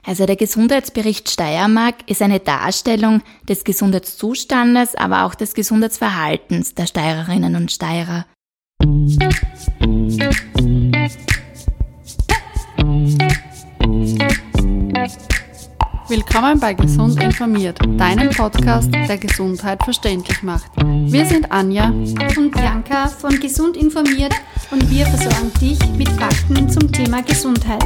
Also der Gesundheitsbericht Steiermark ist eine Darstellung des Gesundheitszustandes, aber auch des Gesundheitsverhaltens der Steirerinnen und Steirer. Willkommen bei Gesund informiert, deinem Podcast, der Gesundheit verständlich macht. Wir sind Anja und Bianca von Gesund informiert und wir versorgen dich mit Fakten zum Thema Gesundheit.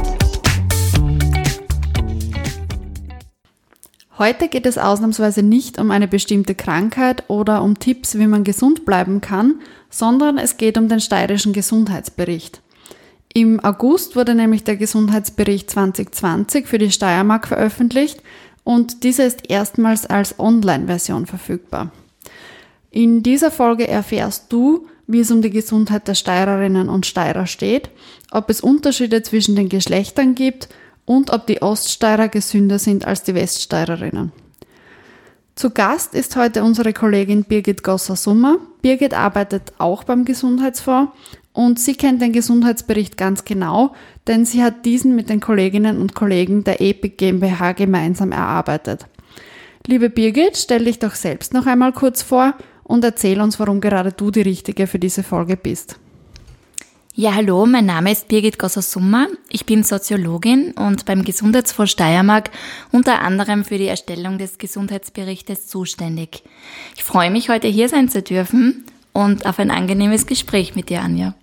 Heute geht es ausnahmsweise nicht um eine bestimmte Krankheit oder um Tipps, wie man gesund bleiben kann, sondern es geht um den steirischen Gesundheitsbericht. Im August wurde nämlich der Gesundheitsbericht 2020 für die Steiermark veröffentlicht und dieser ist erstmals als Online-Version verfügbar. In dieser Folge erfährst du, wie es um die Gesundheit der Steirerinnen und Steirer steht, ob es Unterschiede zwischen den Geschlechtern gibt und ob die Oststeirer gesünder sind als die Weststeirerinnen. Zu Gast ist heute unsere Kollegin Birgit Gosser-Summer. Birgit arbeitet auch beim Gesundheitsfonds und sie kennt den Gesundheitsbericht ganz genau, denn sie hat diesen mit den Kolleginnen und Kollegen der EPIC GmbH gemeinsam erarbeitet. Liebe Birgit, stell dich doch selbst noch einmal kurz vor und erzähl uns, warum gerade du die Richtige für diese Folge bist. Ja, hallo, mein Name ist Birgit Gosser-Summer. Ich bin Soziologin und beim Gesundheitsfonds Steiermark unter anderem für die Erstellung des Gesundheitsberichtes zuständig. Ich freue mich, heute hier sein zu dürfen und auf ein angenehmes Gespräch mit dir, Anja.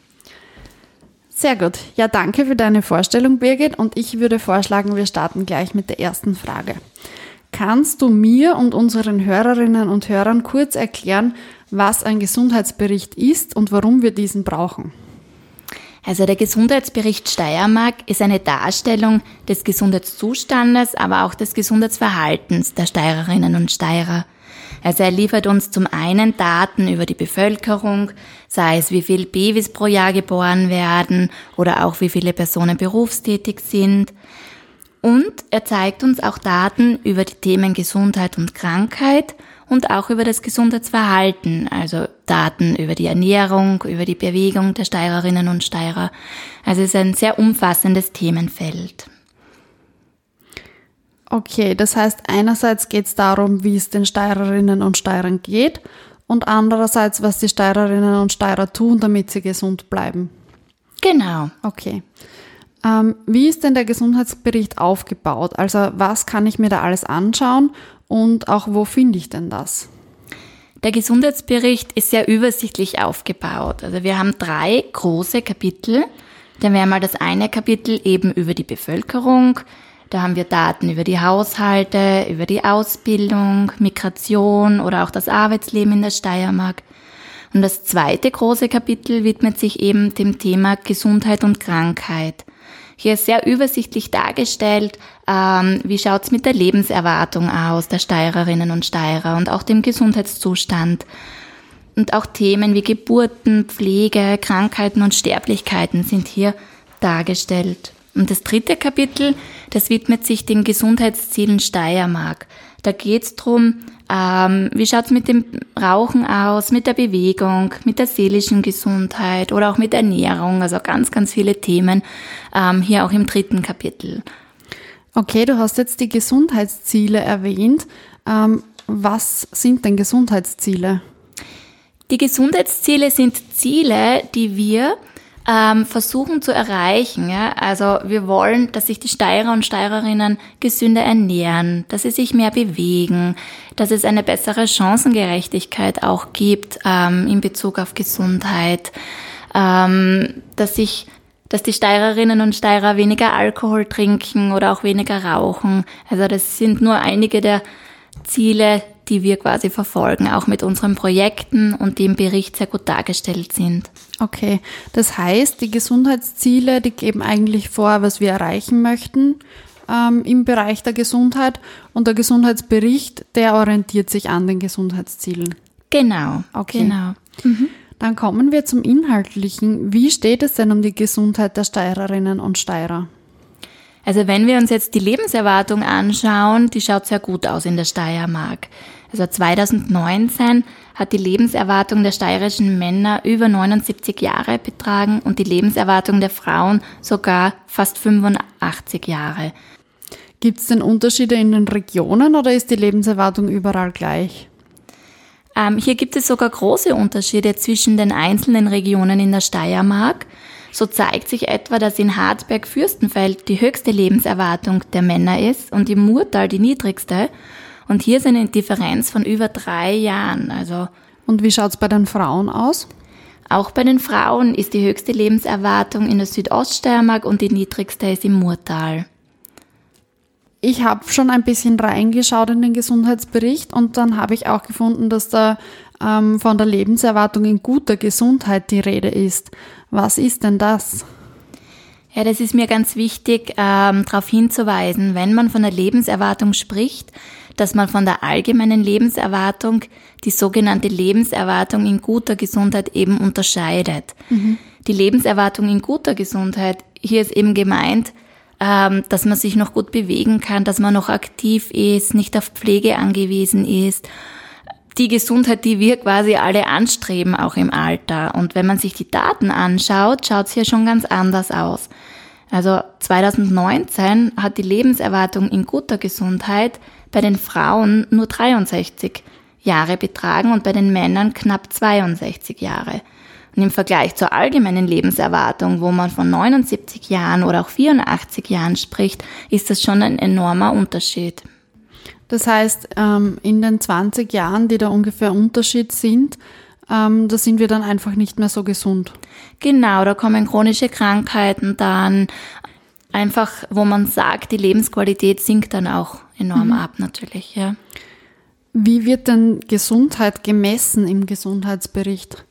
Sehr gut. Ja, danke für deine Vorstellung, Birgit. Und ich würde vorschlagen, wir starten gleich mit der ersten Frage. Kannst du mir und unseren Hörerinnen und Hörern kurz erklären, was ein Gesundheitsbericht ist und warum wir diesen brauchen? Also der Gesundheitsbericht Steiermark ist eine Darstellung des Gesundheitszustandes, aber auch des Gesundheitsverhaltens der Steirerinnen und Steirer. Also er liefert uns zum einen Daten über die Bevölkerung, sei es wie viele Babys pro Jahr geboren werden oder auch wie viele Personen berufstätig sind. Und er zeigt uns auch Daten über die Themen Gesundheit und Krankheit und auch über das Gesundheitsverhalten, also Daten über die Ernährung, über die Bewegung der Steirerinnen und Steirer. Also es ist ein sehr umfassendes Themenfeld. Okay, das heißt, einerseits geht es darum, wie es den Steirerinnen und Steirern geht und andererseits, was die Steirerinnen und Steirer tun, damit sie gesund bleiben. Genau. Okay. Wie ist denn der Gesundheitsbericht aufgebaut? Also was kann ich mir da alles anschauen und auch wo finde ich denn das? Der Gesundheitsbericht ist sehr übersichtlich aufgebaut. Also wir haben 3 große Kapitel. Da wäre mal das eine Kapitel eben über die Bevölkerung. Da haben wir Daten über die Haushalte, über die Ausbildung, Migration oder auch das Arbeitsleben in der Steiermark. Und das zweite große Kapitel widmet sich eben dem Thema Gesundheit und Krankheit. Hier ist sehr übersichtlich dargestellt, wie schaut's mit der Lebenserwartung aus der Steirerinnen und Steirer und auch dem Gesundheitszustand. Und auch Themen wie Geburten, Pflege, Krankheiten und Sterblichkeiten sind hier dargestellt. Und das dritte Kapitel, das widmet sich den Gesundheitszielen Steiermark. Da geht's drum, wie schaut's mit dem Rauchen aus, mit der Bewegung, mit der seelischen Gesundheit oder auch mit Ernährung. Also ganz, ganz viele Themen hier auch im dritten Kapitel. Okay, du hast jetzt die Gesundheitsziele erwähnt. Was sind denn Gesundheitsziele? Die Gesundheitsziele sind Ziele, die wir versuchen zu erreichen. Ja? Also wir wollen, dass sich die Steirer und Steirerinnen gesünder ernähren, dass sie sich mehr bewegen, dass es eine bessere Chancengerechtigkeit auch gibt in Bezug auf Gesundheit, dass die Steirerinnen und Steirer weniger Alkohol trinken oder auch weniger rauchen. Also das sind nur einige der Ziele, die wir quasi verfolgen, auch mit unseren Projekten und die im Bericht sehr gut dargestellt sind. Okay, das heißt, die Gesundheitsziele, die geben eigentlich vor, was wir erreichen möchten im Bereich der Gesundheit und der Gesundheitsbericht, der orientiert sich an den Gesundheitszielen. Genau, okay. Genau. Dann kommen wir zum Inhaltlichen. Wie steht es denn um die Gesundheit der Steirerinnen und Steirer? Also wenn wir uns jetzt die Lebenserwartung anschauen, die schaut sehr gut aus in der Steiermark. Also 2019 hat die Lebenserwartung der steirischen Männer über 79 Jahre betragen und die Lebenserwartung der Frauen sogar fast 85 Jahre. Gibt es denn Unterschiede in den Regionen oder ist die Lebenserwartung überall gleich? Hier gibt es sogar große Unterschiede zwischen den einzelnen Regionen in der Steiermark. So zeigt sich etwa, dass in Harzberg-Fürstenfeld die höchste Lebenserwartung der Männer ist und im Murtal die niedrigste. Und hier ist eine Differenz von über 3 Jahren. Und wie schaut es bei den Frauen aus? Auch bei den Frauen ist die höchste Lebenserwartung in der Südoststeiermark und die niedrigste ist im Murtal. Ich habe schon ein bisschen reingeschaut in den Gesundheitsbericht und dann habe ich auch gefunden, dass da von der Lebenserwartung in guter Gesundheit die Rede ist. Was ist denn das? Ja, das ist mir ganz wichtig, darauf hinzuweisen, wenn man von der Lebenserwartung spricht, dass man von der allgemeinen Lebenserwartung die sogenannte Lebenserwartung in guter Gesundheit eben unterscheidet. Die Lebenserwartung in guter Gesundheit, hier ist eben gemeint, dass man sich noch gut bewegen kann, dass man noch aktiv ist, nicht auf Pflege angewiesen ist. Die Gesundheit, die wir quasi alle anstreben, auch im Alter. Und wenn man sich die Daten anschaut, schaut es hier schon ganz anders aus. 2019 hat die Lebenserwartung in guter Gesundheit bei den Frauen nur 63 Jahre betragen und bei den Männern knapp 62 Jahre. Und im Vergleich zur allgemeinen Lebenserwartung, wo man von 79 Jahren oder auch 84 Jahren spricht, ist das schon ein enormer Unterschied. Das heißt, in den 20 Jahren, die da ungefähr Unterschied sind, da sind wir dann einfach nicht mehr so gesund. Genau, da kommen chronische Krankheiten dann, einfach, wo man sagt, die Lebensqualität sinkt dann auch enorm ab natürlich. Ja. Wie wird denn Gesundheit gemessen im Gesundheitsbericht?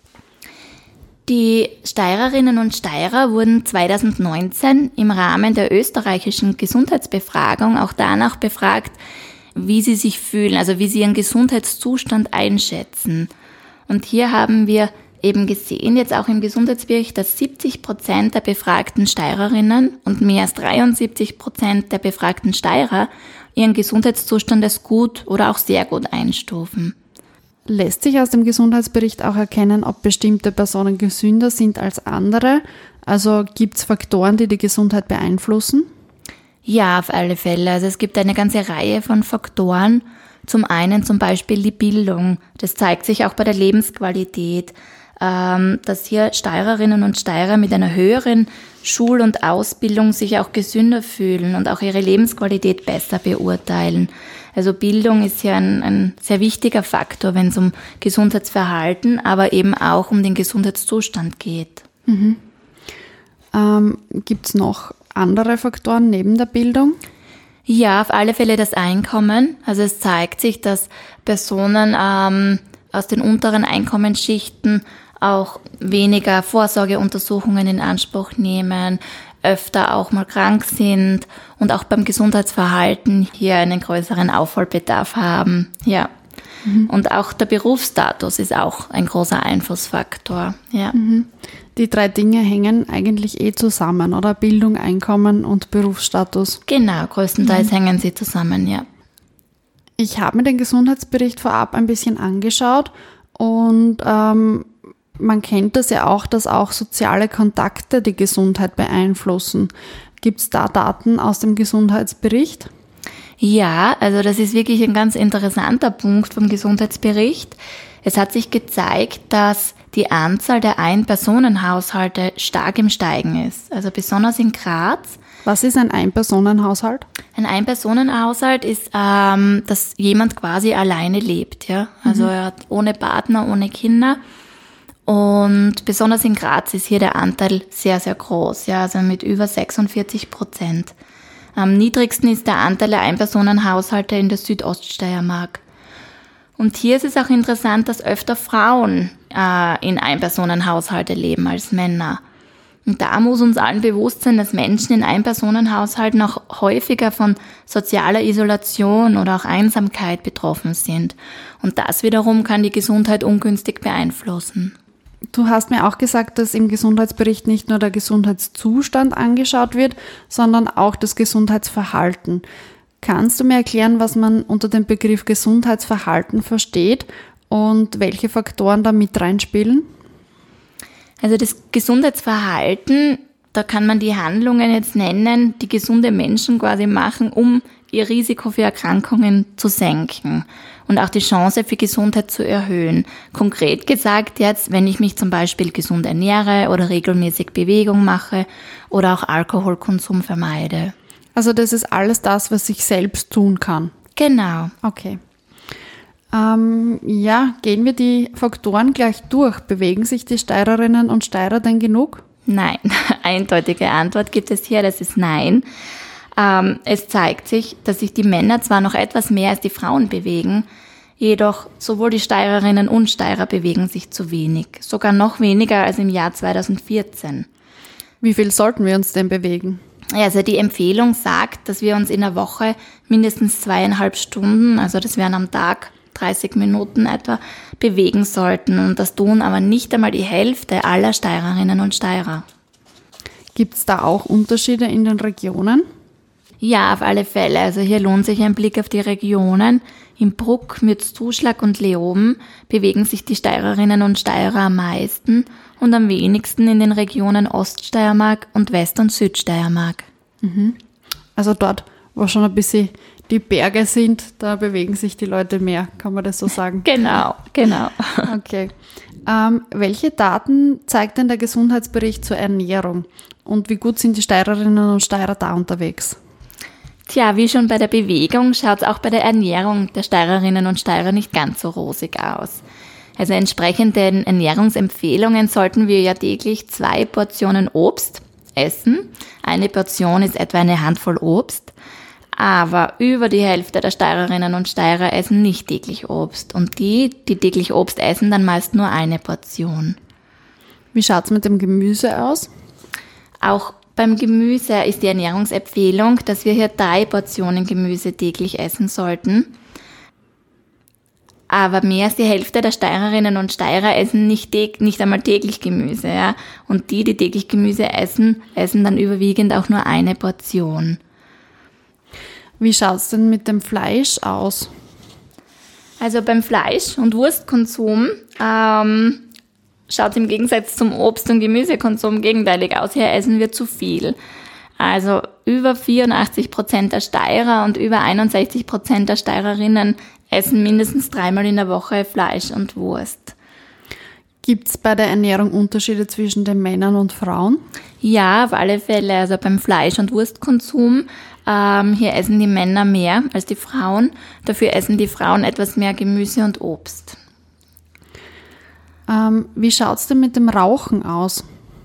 Die Steirerinnen und Steirer wurden 2019 im Rahmen der österreichischen Gesundheitsbefragung auch danach befragt, wie sie sich fühlen, also wie sie ihren Gesundheitszustand einschätzen. Und hier haben wir eben gesehen, jetzt auch im Gesundheitsbericht, dass 70% der befragten Steirerinnen und mehr als 73% der befragten Steirer ihren Gesundheitszustand als gut oder auch sehr gut einstufen. Lässt sich aus dem Gesundheitsbericht auch erkennen, ob bestimmte Personen gesünder sind als andere? Also gibt es Faktoren, die die Gesundheit beeinflussen? Ja, auf alle Fälle. Also es gibt eine ganze Reihe von Faktoren. Zum einen zum Beispiel die Bildung. Das zeigt sich auch bei der Lebensqualität, dass hier Steirerinnen und Steirer mit einer höheren Schul- und Ausbildung sich auch gesünder fühlen und auch ihre Lebensqualität besser beurteilen. Also Bildung ist hier ein sehr wichtiger Faktor, wenn es um Gesundheitsverhalten, aber eben auch um den Gesundheitszustand geht. Gibt es noch andere Faktoren neben der Bildung? Ja, auf alle Fälle das Einkommen. Also es zeigt sich, dass Personen aus den unteren Einkommensschichten auch weniger Vorsorgeuntersuchungen in Anspruch nehmen, öfter auch mal krank sind und auch beim Gesundheitsverhalten hier einen größeren Aufholbedarf haben. Ja. Und auch der Berufsstatus ist auch ein großer Einflussfaktor. Ja. Die 3 Dinge hängen eigentlich zusammen, oder? Bildung, Einkommen und Berufsstatus. Genau, größtenteils hängen sie zusammen, ja. Ich habe mir den Gesundheitsbericht vorab ein bisschen angeschaut und man kennt das ja auch, dass auch soziale Kontakte die Gesundheit beeinflussen. Gibt es da Daten aus dem Gesundheitsbericht? Ja, also das ist wirklich ein ganz interessanter Punkt vom Gesundheitsbericht. Es hat sich gezeigt, dass die Anzahl der Ein-Personen-Haushalte stark im Steigen ist. Also besonders in Graz. Was ist ein Ein-Personen-Haushalt? Ein Ein-Personen-Haushalt ist, dass jemand quasi alleine lebt. Ja? Also er hat ohne Partner, ohne Kinder. Und besonders in Graz ist hier der Anteil sehr, sehr groß, ja, also mit über 46%. Am niedrigsten ist der Anteil der Ein-Personen-Haushalte in der Südoststeiermark. Und hier ist es auch interessant, dass öfter Frauen in Ein-Personen-Haushalte leben als Männer. Und da muss uns allen bewusst sein, dass Menschen in Ein-Personen-Haushalten auch häufiger von sozialer Isolation oder auch Einsamkeit betroffen sind. Und das wiederum kann die Gesundheit ungünstig beeinflussen. Du hast mir auch gesagt, dass im Gesundheitsbericht nicht nur der Gesundheitszustand angeschaut wird, sondern auch das Gesundheitsverhalten. Kannst du mir erklären, was man unter dem Begriff Gesundheitsverhalten versteht und welche Faktoren da mit reinspielen? Also das Gesundheitsverhalten da kann man die Handlungen jetzt nennen, die gesunde Menschen quasi machen, um ihr Risiko für Erkrankungen zu senken und auch die Chance für Gesundheit zu erhöhen. Konkret gesagt jetzt, wenn ich mich zum Beispiel gesund ernähre oder regelmäßig Bewegung mache oder auch Alkoholkonsum vermeide. Also das ist alles das, was ich selbst tun kann. Genau. Okay. Gehen wir die Faktoren gleich durch. Bewegen sich die Steirerinnen und Steirer denn genug? Nein, eindeutige Antwort gibt es hier, das ist nein. Es zeigt sich, dass sich die Männer zwar noch etwas mehr als die Frauen bewegen, jedoch sowohl die Steirerinnen und Steirer bewegen sich zu wenig, sogar noch weniger als im Jahr 2014. Wie viel sollten wir uns denn bewegen? Also die Empfehlung sagt, dass wir uns in der Woche mindestens 2,5 Stunden, also das wären am Tag 30 Minuten etwa, bewegen sollten. Und das tun aber nicht einmal die Hälfte aller Steirerinnen und Steirer. Gibt es da auch Unterschiede in den Regionen? Ja, auf alle Fälle. Also hier lohnt sich ein Blick auf die Regionen. Im Bruck, Mürzzuschlag und Leoben bewegen sich die Steirerinnen und Steirer am meisten und am wenigsten in den Regionen Oststeiermark und West- und Südsteiermark. Also dort, wo schon ein bisschen die Berge sind, da bewegen sich die Leute mehr, kann man das so sagen? Genau. Okay. Welche Daten zeigt denn der Gesundheitsbericht zur Ernährung? Und wie gut sind die Steirerinnen und Steirer da unterwegs? Tja, wie schon bei der Bewegung schaut es auch bei der Ernährung der Steirerinnen und Steirer nicht ganz so rosig aus. Also entsprechend den Ernährungsempfehlungen sollten wir ja täglich 2 Portionen Obst essen. Eine Portion ist etwa eine Handvoll Obst. Aber über die Hälfte der Steirerinnen und Steirer essen nicht täglich Obst. Und die täglich Obst essen, dann meist nur eine Portion. Wie schaut's mit dem Gemüse aus? Auch beim Gemüse ist die Ernährungsempfehlung, dass wir hier 3 Portionen Gemüse täglich essen sollten. Aber mehr als die Hälfte der Steirerinnen und Steirer essen nicht einmal täglich Gemüse. Ja? Und die täglich Gemüse essen dann überwiegend auch nur eine Portion. Wie schaut's denn mit dem Fleisch aus? Also beim Fleisch- und Wurstkonsum schaut es im Gegensatz zum Obst- und Gemüsekonsum gegenteilig aus. Hier essen wir zu viel. Also über 84% der Steirer und über 61% der Steirerinnen essen mindestens 3-mal in der Woche Fleisch und Wurst. Gibt's bei der Ernährung Unterschiede zwischen den Männern und Frauen? Ja, auf alle Fälle. Also beim Fleisch- und Wurstkonsum, hier essen die Männer mehr als die Frauen. Dafür essen die Frauen etwas mehr Gemüse und Obst. Wie schaut's denn mit dem Rauchen aus?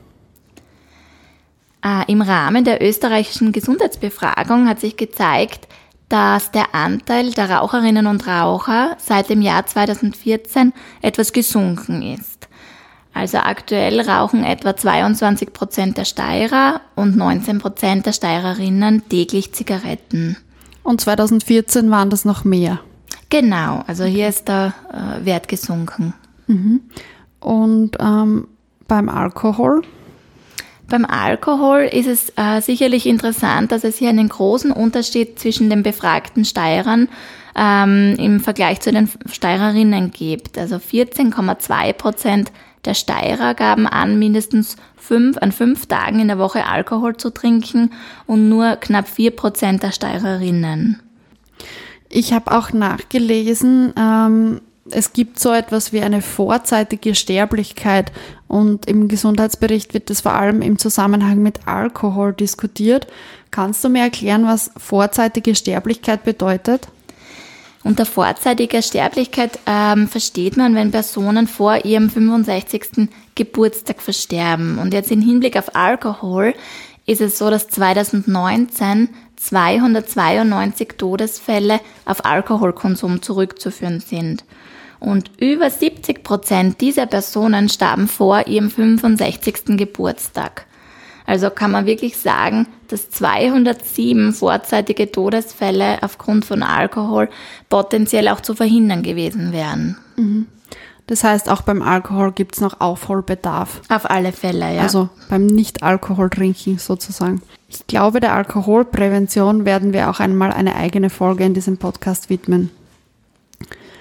Im Rahmen der österreichischen Gesundheitsbefragung hat sich gezeigt, dass der Anteil der Raucherinnen und Raucher seit dem Jahr 2014 etwas gesunken ist. Also aktuell rauchen etwa 22% der Steirer und 19% der Steirerinnen täglich Zigaretten. Und 2014 waren das noch mehr? Genau, also hier ist der Wert gesunken. Und beim Alkohol? Beim Alkohol ist es sicherlich interessant, dass es hier einen großen Unterschied zwischen den befragten Steirern im Vergleich zu den Steirerinnen gibt. Also 14,2% der Steirer gaben an, mindestens 5 Tagen in der Woche Alkohol zu trinken und nur knapp 4% der Steirerinnen. Ich habe auch nachgelesen, es gibt so etwas wie eine vorzeitige Sterblichkeit und im Gesundheitsbericht wird das vor allem im Zusammenhang mit Alkohol diskutiert. Kannst du mir erklären, was vorzeitige Sterblichkeit bedeutet? Unter vorzeitiger Sterblichkeit versteht man, wenn Personen vor ihrem 65. Geburtstag versterben. Und jetzt im Hinblick auf Alkohol ist es so, dass 2019 292 Todesfälle auf Alkoholkonsum zurückzuführen sind. Und über 70% dieser Personen starben vor ihrem 65. Geburtstag. Also kann man wirklich sagen, dass 207 vorzeitige Todesfälle aufgrund von Alkohol potenziell auch zu verhindern gewesen wären. Das heißt, auch beim Alkohol gibt es noch Aufholbedarf. Auf alle Fälle, ja. Also beim Nicht-Alkohol-Trinken sozusagen. Ich glaube, der Alkoholprävention werden wir auch einmal eine eigene Folge in diesem Podcast widmen.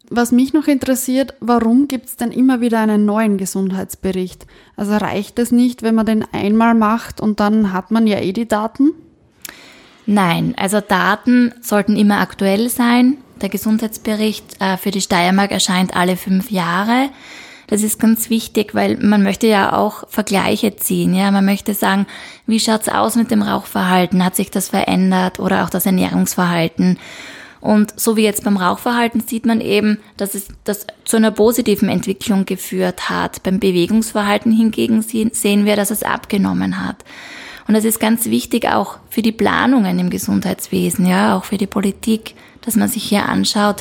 Was mich noch interessiert, warum gibt es denn immer wieder einen neuen Gesundheitsbericht? Also reicht es nicht, wenn man den einmal macht und dann hat man ja die Daten? Nein, also Daten sollten immer aktuell sein. Der Gesundheitsbericht für die Steiermark erscheint alle 5 Jahre. Das ist ganz wichtig, weil man möchte ja auch Vergleiche ziehen. Ja, man möchte sagen, wie schaut's aus mit dem Rauchverhalten? Hat sich das verändert? Oder auch das Ernährungsverhalten? Und so wie jetzt beim Rauchverhalten sieht man eben, dass es das zu einer positiven Entwicklung geführt hat. Beim Bewegungsverhalten hingegen sehen wir, dass es abgenommen hat. Und das ist ganz wichtig auch für die Planungen im Gesundheitswesen, ja, auch für die Politik, dass man sich hier anschaut,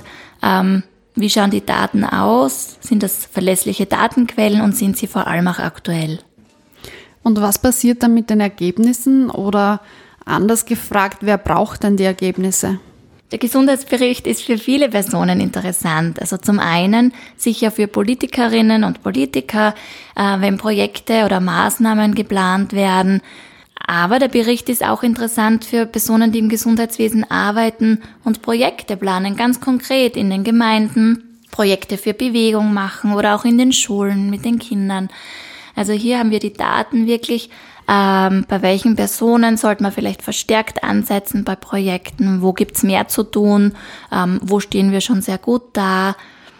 wie schauen die Daten aus, sind das verlässliche Datenquellen und sind sie vor allem auch aktuell. Und was passiert dann mit den Ergebnissen oder anders gefragt, wer braucht denn die Ergebnisse? Der Gesundheitsbericht ist für viele Personen interessant. Also zum einen sicher für Politikerinnen und Politiker, wenn Projekte oder Maßnahmen geplant werden. Aber der Bericht ist auch interessant für Personen, die im Gesundheitswesen arbeiten und Projekte planen, ganz konkret in den Gemeinden, Projekte für Bewegung machen oder auch in den Schulen mit den Kindern. Also hier haben wir die Daten wirklich, bei welchen Personen sollte man vielleicht verstärkt ansetzen bei Projekten, wo gibt's mehr zu tun, wo stehen wir schon sehr gut da.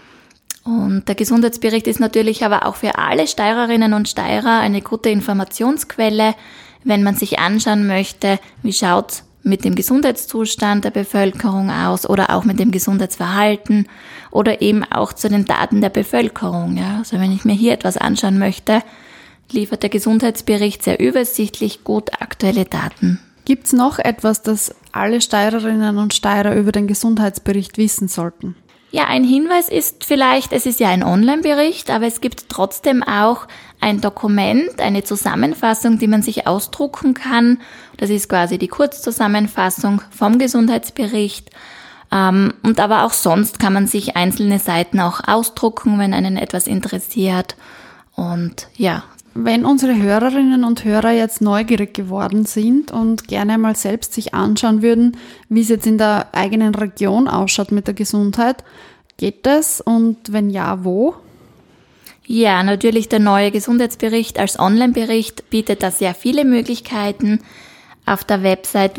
Und der Gesundheitsbericht ist natürlich aber auch für alle Steirerinnen und Steirer eine gute Informationsquelle, wenn man sich anschauen möchte, wie schaut's mit dem Gesundheitszustand der Bevölkerung aus oder auch mit dem Gesundheitsverhalten oder eben auch zu den Daten der Bevölkerung. Ja. Also wenn ich mir hier etwas anschauen möchte, liefert der Gesundheitsbericht sehr übersichtlich gut aktuelle Daten. Gibt's noch etwas, das alle Steirerinnen und Steirer über den Gesundheitsbericht wissen sollten? Ja, ein Hinweis ist vielleicht, es ist ja ein Online-Bericht, aber es gibt trotzdem auch ein Dokument, eine Zusammenfassung, die man sich ausdrucken kann. Das ist quasi die Kurzzusammenfassung vom Gesundheitsbericht. Und aber auch sonst kann man sich einzelne Seiten auch ausdrucken, wenn einen etwas interessiert. Und ja. Wenn unsere Hörerinnen und Hörer jetzt neugierig geworden sind und gerne mal selbst sich anschauen würden, wie es jetzt in der eigenen Region ausschaut mit der Gesundheit, geht das? Und wenn ja, wo? Ja, natürlich der neue Gesundheitsbericht als Online-Bericht bietet da sehr viele Möglichkeiten. Auf der Website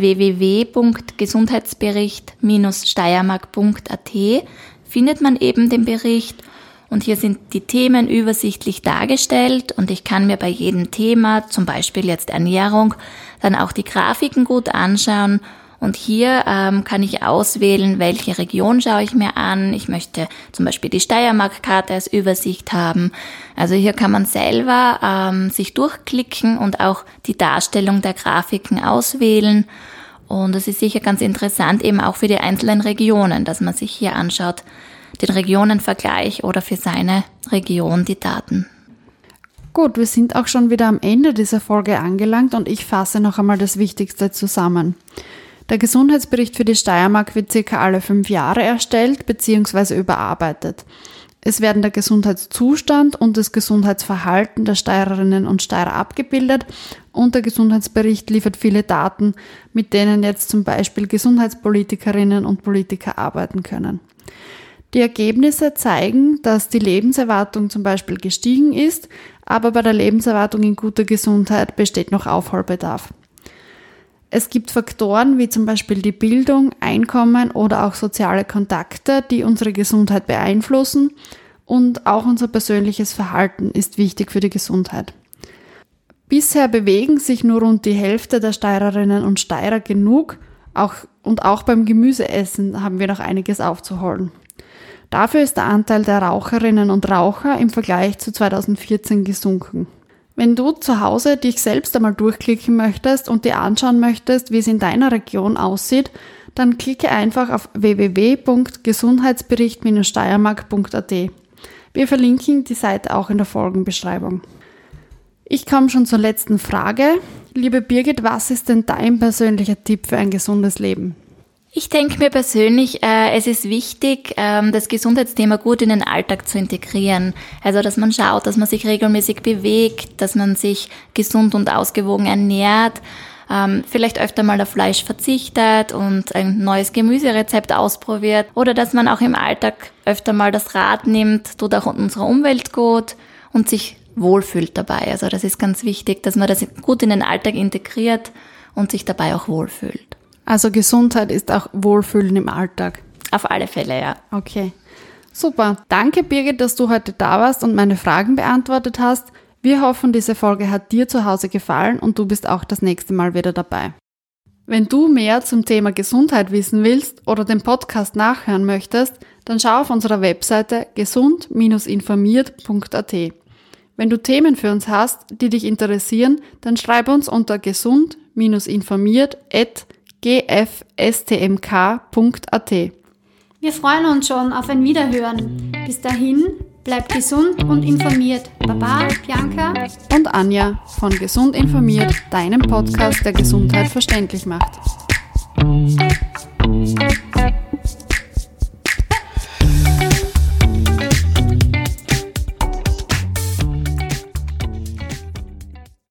www.gesundheitsbericht-steiermark.at findet man eben den Bericht. Und hier sind die Themen übersichtlich dargestellt und ich kann mir bei jedem Thema, zum Beispiel jetzt Ernährung, dann auch die Grafiken gut anschauen. Und hier kann ich auswählen, welche Region schaue ich mir an. Ich möchte zum Beispiel die Steiermark-Karte als Übersicht haben. Also hier kann man selber sich durchklicken und auch die Darstellung der Grafiken auswählen. Und es ist sicher ganz interessant eben auch für die einzelnen Regionen, dass man sich hier anschaut, den Regionenvergleich oder für seine Region die Daten. Gut, wir sind auch schon wieder am Ende dieser Folge angelangt und ich fasse noch einmal das Wichtigste zusammen. Der Gesundheitsbericht für die Steiermark wird ca. alle 5 Jahre erstellt bzw. überarbeitet. Es werden der Gesundheitszustand und das Gesundheitsverhalten der Steirerinnen und Steirer abgebildet und der Gesundheitsbericht liefert viele Daten, mit denen jetzt zum Beispiel Gesundheitspolitikerinnen und Politiker arbeiten können. Die Ergebnisse zeigen, dass die Lebenserwartung zum Beispiel gestiegen ist, aber bei der Lebenserwartung in guter Gesundheit besteht noch Aufholbedarf. Es gibt Faktoren wie zum Beispiel die Bildung, Einkommen oder auch soziale Kontakte, die unsere Gesundheit beeinflussen und auch unser persönliches Verhalten ist wichtig für die Gesundheit. Bisher bewegen sich nur rund die Hälfte der Steirerinnen und Steirer genug, auch beim Gemüseessen haben wir noch einiges aufzuholen. Dafür ist der Anteil der Raucherinnen und Raucher im Vergleich zu 2014 gesunken. Wenn du zu Hause dich selbst einmal durchklicken möchtest und dir anschauen möchtest, wie es in deiner Region aussieht, dann klicke einfach auf www.gesundheitsbericht-steiermark.at. Wir verlinken die Seite auch in der Folgenbeschreibung. Ich komme schon zur letzten Frage. Liebe Birgit, was ist denn dein persönlicher Tipp für ein gesundes Leben? Ich denke mir persönlich, es ist wichtig, das Gesundheitsthema gut in den Alltag zu integrieren. Also, dass man schaut, dass man sich regelmäßig bewegt, dass man sich gesund und ausgewogen ernährt, vielleicht öfter mal auf Fleisch verzichtet und ein neues Gemüserezept ausprobiert oder dass man auch im Alltag öfter mal das Rad nimmt, tut auch unserer Umwelt gut und sich wohlfühlt dabei. Also das ist ganz wichtig, dass man das gut in den Alltag integriert und sich dabei auch wohlfühlt. Also Gesundheit ist auch Wohlfühlen im Alltag. Auf alle Fälle, ja. Okay. Super. Danke, Birgit, dass du heute da warst und meine Fragen beantwortet hast. Wir hoffen, diese Folge hat dir zu Hause gefallen und du bist auch das nächste Mal wieder dabei. Wenn du mehr zum Thema Gesundheit wissen willst oder den Podcast nachhören möchtest, dann schau auf unserer Webseite gesund-informiert.at. Wenn du Themen für uns hast, die dich interessieren, dann schreib uns unter gesund-informiert@gfstmk.at. Wir freuen uns schon auf ein Wiederhören. Bis dahin, bleib gesund und informiert. Baba, Bianca und Anja von Gesund informiert, deinem Podcast, der Gesundheit verständlich macht.